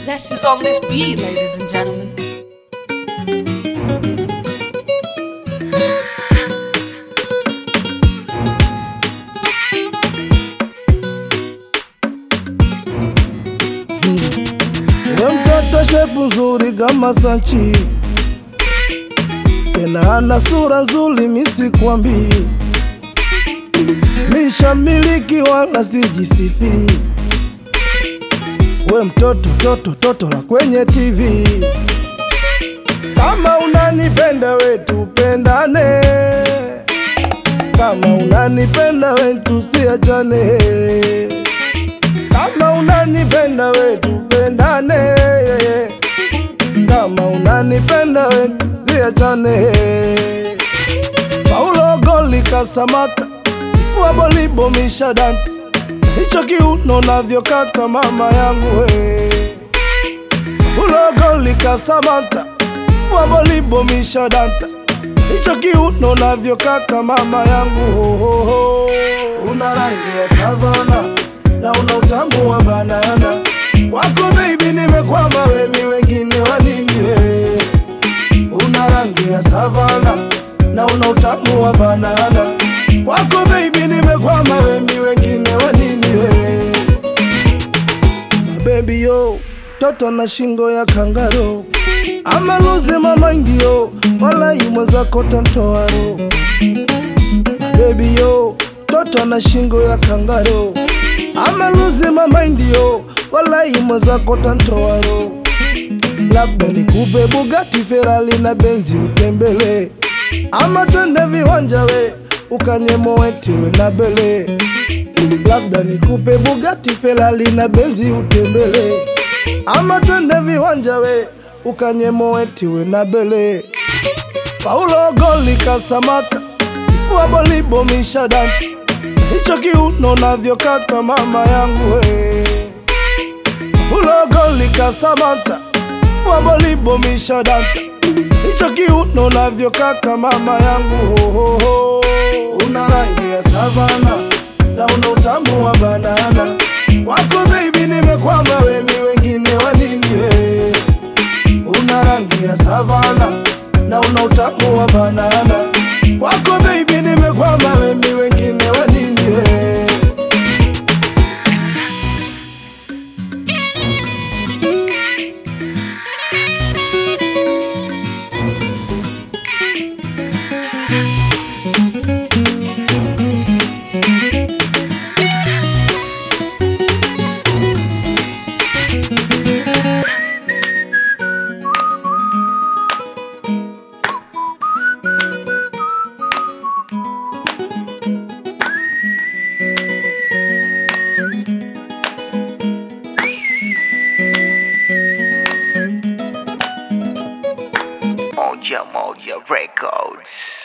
zest is on this beat, ladies and gentlemen. Mtoto shepu nzuri kama Sanchi, tena ana sura nzuri misikwambii, mishamiliki wala sijisifi. We mtoto toto la kwenye TV, kama unanipenda we tupendane, kama unanipenda we tusiachane, kama unanipenda we tupendane, kama unanipenda we tusiachane. Paulo Goli Kasamata, ifua bolibo mishadante, hicho kiuno navyokata mama yangu we. Paulo Goli Kasamata, ifua bolibo mishadante, hicho kiuno navyokata mama yangu. Una rangi ya savana na una utamu wa banana, wako baby nimekwama we, mi wengine wanini we. Una rangi ya savana na una utamu wa banana, wako baby nimekwama we, mi wengine wanini we. My baby yo, toto na shingo ya kangaro, ama luzi mama indio, wala imweza kotontoa ro. My baby yo, toto na shingo ya kangaro, ama luzi mama indio, wala imweza kotontoa ro. Labda nikupe Bugatti, Ferrari na Benzi utembele, ama twende viwanja we ukanye Moeti we na Bele. Labda nikupe Bugatti, Ferrari na Benzi utembele, ama twende viwanja we ukanye Moeti we na Bele. Paulo Goli Kasamata, ifua bolibo mishadante, hicho kiuno navyokata mama yangu we. Paulo Goli Kasamata, ifua bolibo mishadante, hicho kiuno navyokata mama yangu. Una rangi ya savana na una utamu wa banana, wako baby nimekwama we, mi wengine wanini we. Una rangi ya savana na una utamu wa banana, wako baby nimekwama we, mi wengine wanini we. Moja Records.